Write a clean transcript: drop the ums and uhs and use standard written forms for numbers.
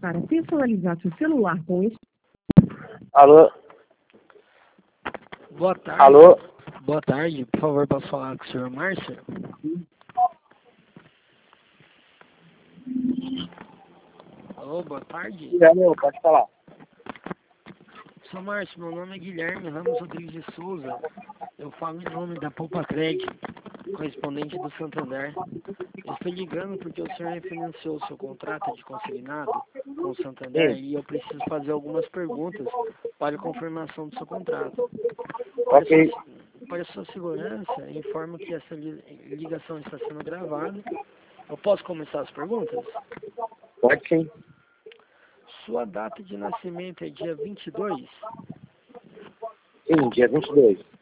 para personalizar seu celular com esse... Alô? Boa tarde. Alô? Boa tarde. Por favor, posso falar com o senhor Márcio? Alô, boa tarde. Guilherme, pode falar. Sou Márcio, meu nome é Guilherme Ramos Rodrigues de Souza. Eu falo em nome da Poupa Crédito, correspondente do Santander. Eu estou ligando porque o senhor refinanciou seu contrato de consignado com o Santander e eu preciso fazer algumas perguntas para a confirmação do seu contrato. Ok. Para sua segurança, informo que essa ligação está sendo gravada. Eu posso começar as perguntas? Pode sim. Sua data de nascimento é dia 22? Sim, dia 22.